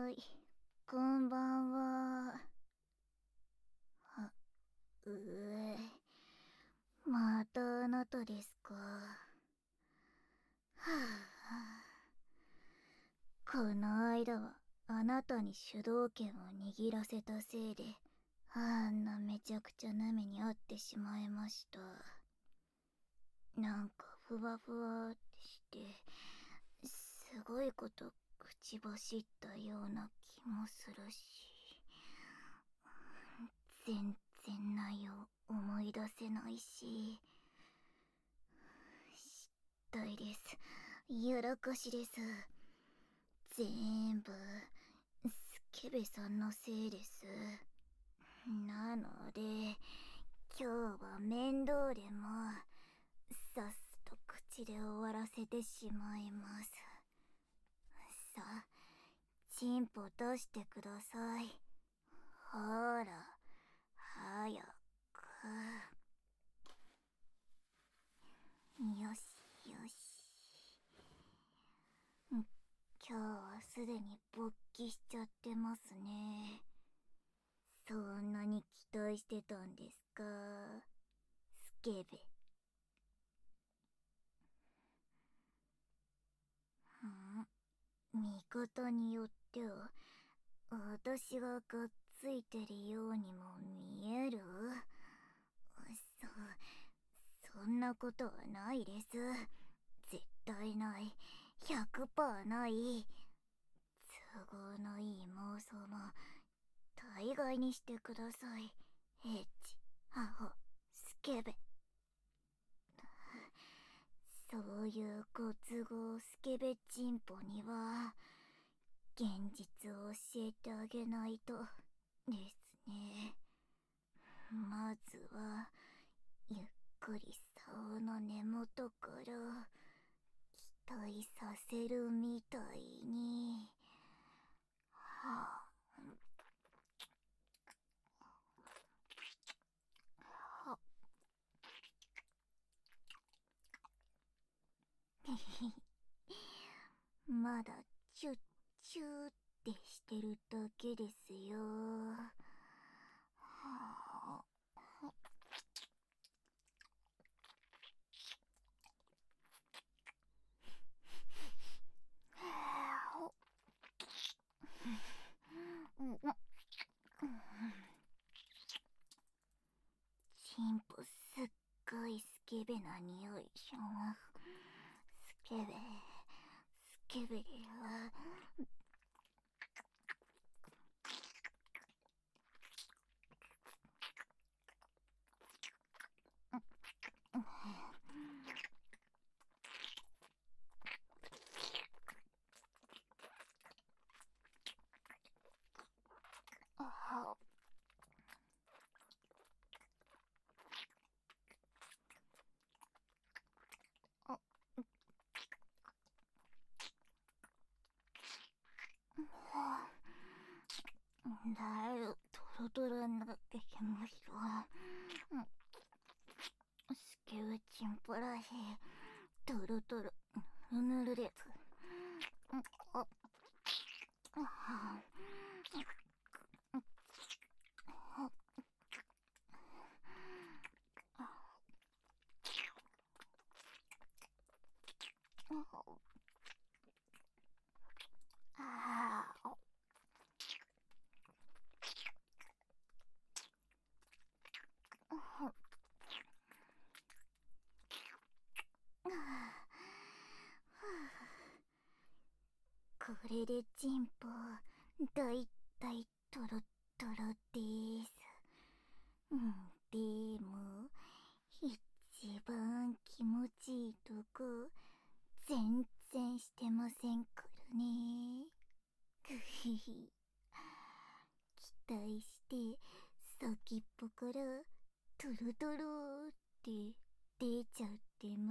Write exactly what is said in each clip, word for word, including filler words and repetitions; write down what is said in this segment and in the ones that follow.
ーい、こんばんは。あ、うえ、またあなたですか。はあ、この間はあなたに主導権を握らせたせいで、あんなめちゃくちゃな目に遭ってしまいました。なんかふわふわってして、すごいこと口走ったような気もするし、全然内容思い出せないし、失態です。やらかしです。全部スケベさんのせいです。なので今日は面倒でもさっすと口で終わらせてしまいます。さあ、チンポ出してください。ほら、早く。よしよし。今日はすでに勃起しちゃってますね。そんなに期待してたんですか、スケベ。ん見方によっては私ががっついてるようにも見える。そ、そんなことはないです。絶対ない。ひゃくパーセントない。都合のいい妄想も大概にしてください。エッチ、アホ、スケベ。そういうご都合スケベチンポには現実を教えてあげないとですね。まずはゆっくり竿の根元から期待させるみたいに。はあ、はまだチュッチューってしてるだけですよ。はあ、チンポすっごいスケベな匂いします。スケベ、スケベはあ、だいぶトロトロになってきました。スケベチンポらしいトロトロぬるぬるです。あ、あ、あ、これでチンポだいたいトロトロです。うん、でも一番気持ちいいとこ全然してませんからね。くひひ、期待して先っぽからトロトロって出ちゃってます。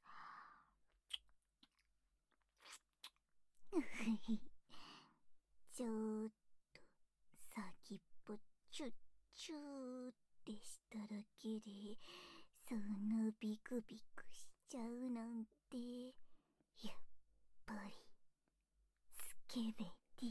うふひ、ちょっと先っぽチュッチューってしただけでそんなビクビクしちゃうなんて、やっぱりスケベです。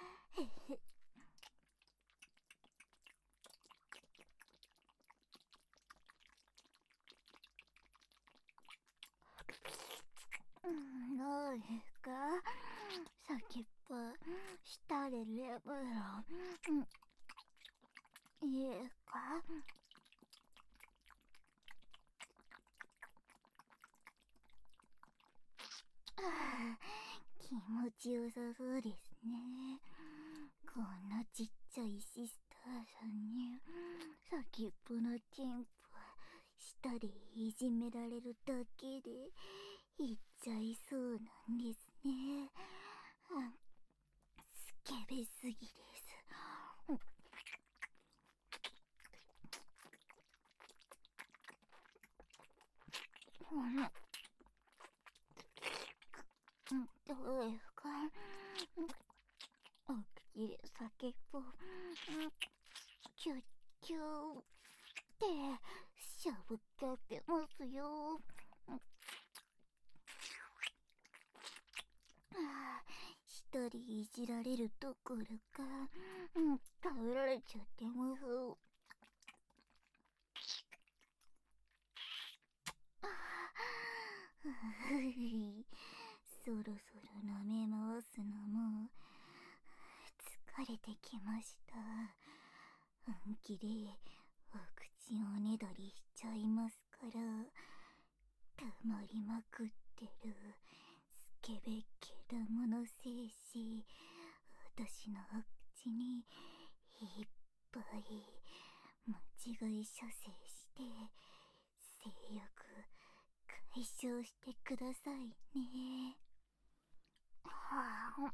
どうですか、先っぽ下でレブロンいいですか？気持ちよさそうですね。こんなちっちゃいシスターさんに先っぽのチンポ舌でいじめられるだけでいっちゃいそうなんですね。スケベすぎです。どうですか？お口で先っぽキュッキュッってしゃぶかけますよ。一人いじられるどころか、うん、食べられちゃってます。そろそろ舐め回すのも疲れてきました。本気でお口をねだりしちゃいますから、たまりまくってるスケベけだもの精子、私のお口にいっぱい間違い射精して性欲解消してくださいね。はあ、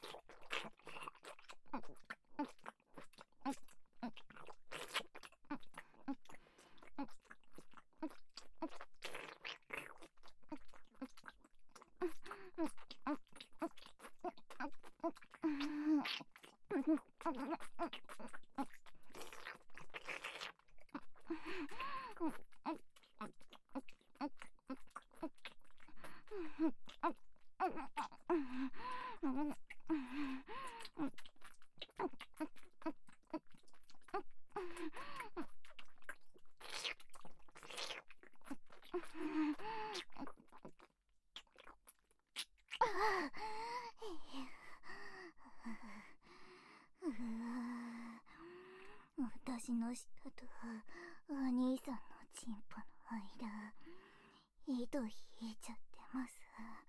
私の舌とお兄さんのチンポの間、糸引いちゃってます。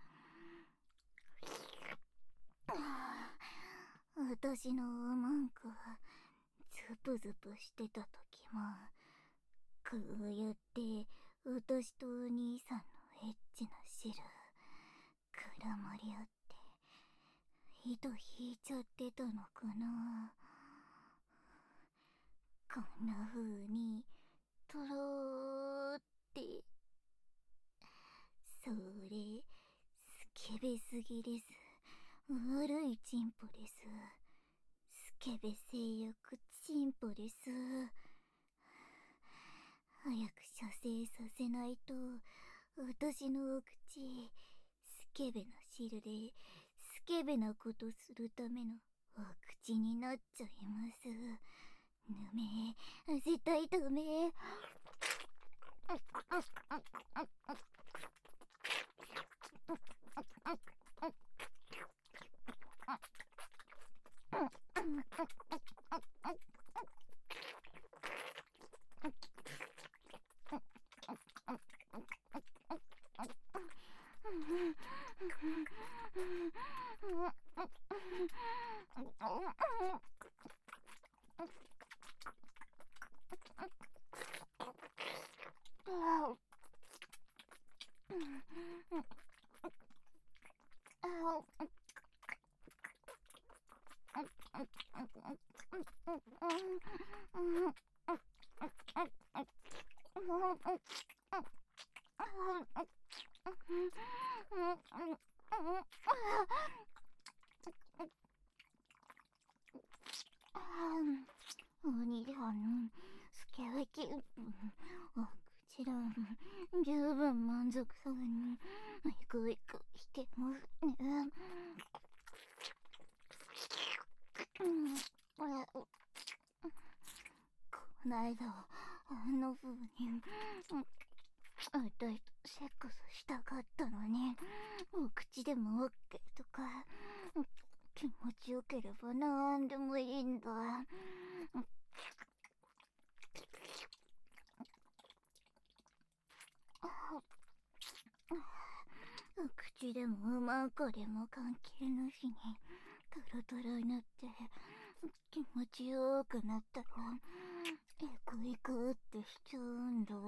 私の文句はズプズプしてた時も、こうやって私とお兄さんのエッチな汁絡まり合って糸引いちゃってたのかな。こんな風にとろーって、それスケベすぎです。悪いチンポです。スケベ性欲チンポです。早く射精させないと、私のお口スケベな汁でスケベなことするためのお口になっちゃいます。ダメ、絶対ダメ。お兄さん、スケベキお口だ。十分満足そうにイクイクしてますね。 うんえこないだあんな風にあたいとセックスしたかったのに、お口でもオッケーとか、気持ちよければなんでもいいんだ。口でもうまくでも関係なしにトロトロになって気持ちよくなったらエクエクってしちゃうんだ。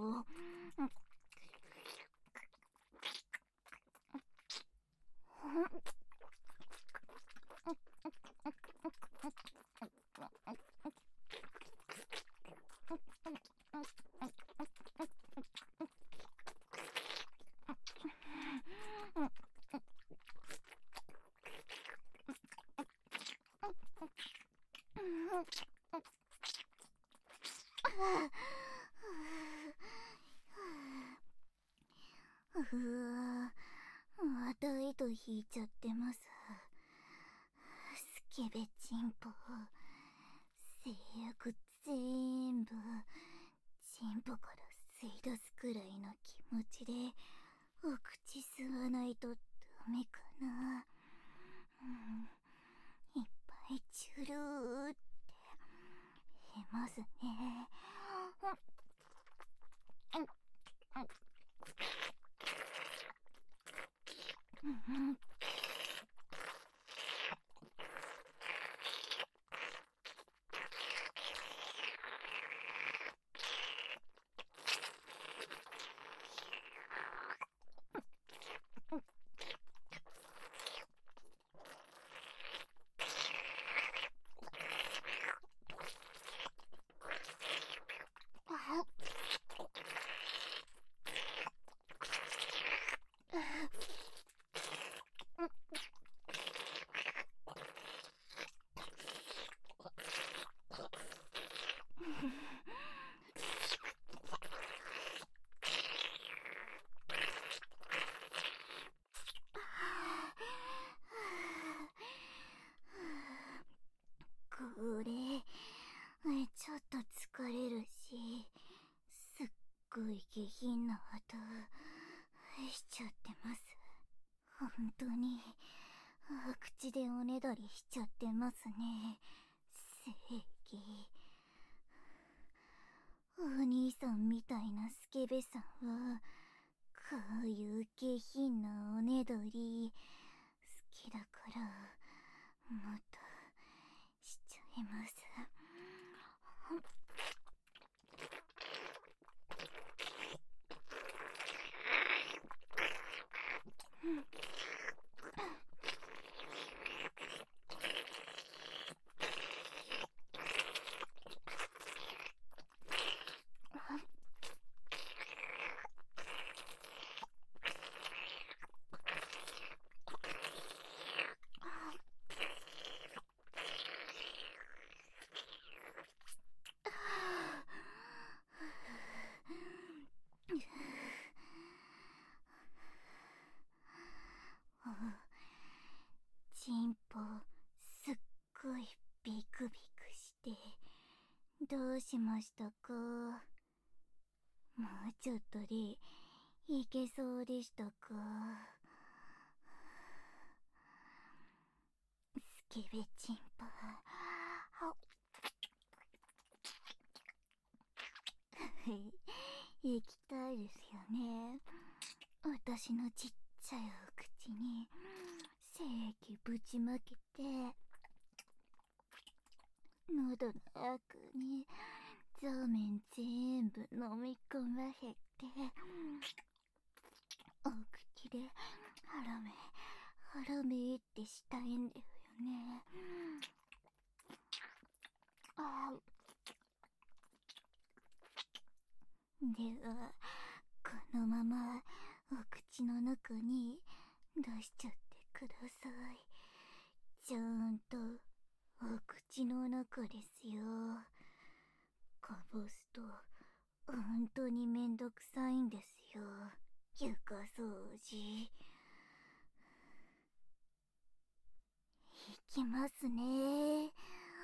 うわぁ、あたいと引いちゃってます。スケベチンポ性欲全部チンポから吸い出すくらいの気持ちでお口吸わないとダメかな。うん、いっぱいチュルーってへますね。うんうんこれちょっと疲れるし、すっごい下品な音しちゃってます。本当に口でおねだりしちゃってますね。正義。お兄さんみたいなスケベさんはこういう下品なおねだり好きだからもっとしちゃいます。チンポすっごいビクビクしてどうしましたか？もうちょっとでいけそうでしたか？スケベチンポ行きたいですよね。私のちっちゃいお口に精液ぶちまけて喉の奥に座面全部飲み込ませてお口でハラメハラメってしたいんだよね。あではこのままお口の中に出しちゃってください。ちゃんとお口の中ですよ。かぼすと本当にめんどくさいんですよ、床掃除。いきますね。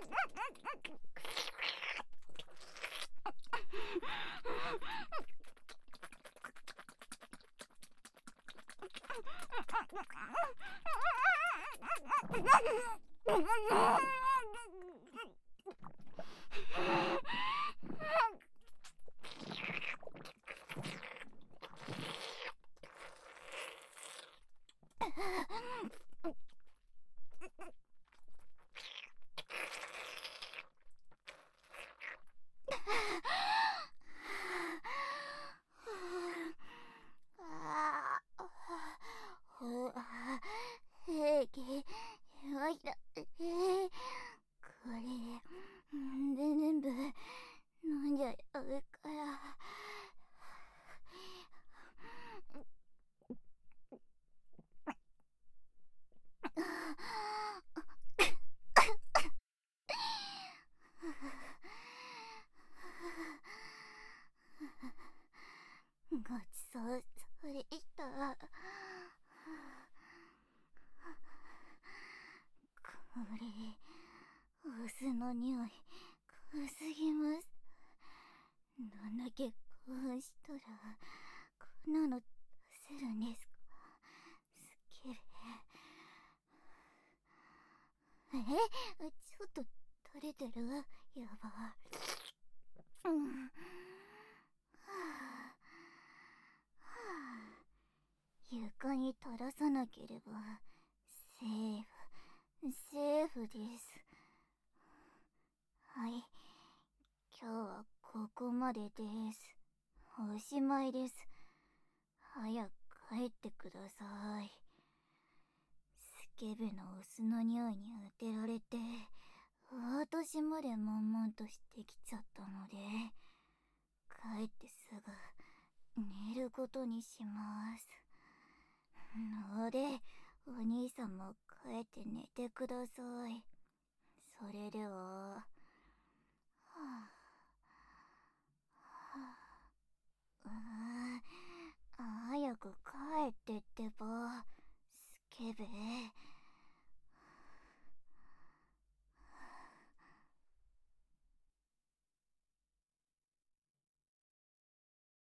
平気。おいら、えー、これ、全部飲んじゃうから。ごちそうされした。これ、お酢の匂い、濃すぎます。どんだけ興奮したら、こんなの出せるんですか、スケベ。え、ちょっと垂れてる？やば。うん。はあ、はあ、床に垂らさなければセーフ、セーフです。はい、今日はここまでです。おしまいです。早く帰ってください。スケベのお酢の匂いに当てられて、私まで悶々としてきちゃったので、帰ってすぐ寝ることにします。ので、お兄さんも帰って寝てください。それでは、はあ、はあ、ああ、早く帰ってってば、スケベ。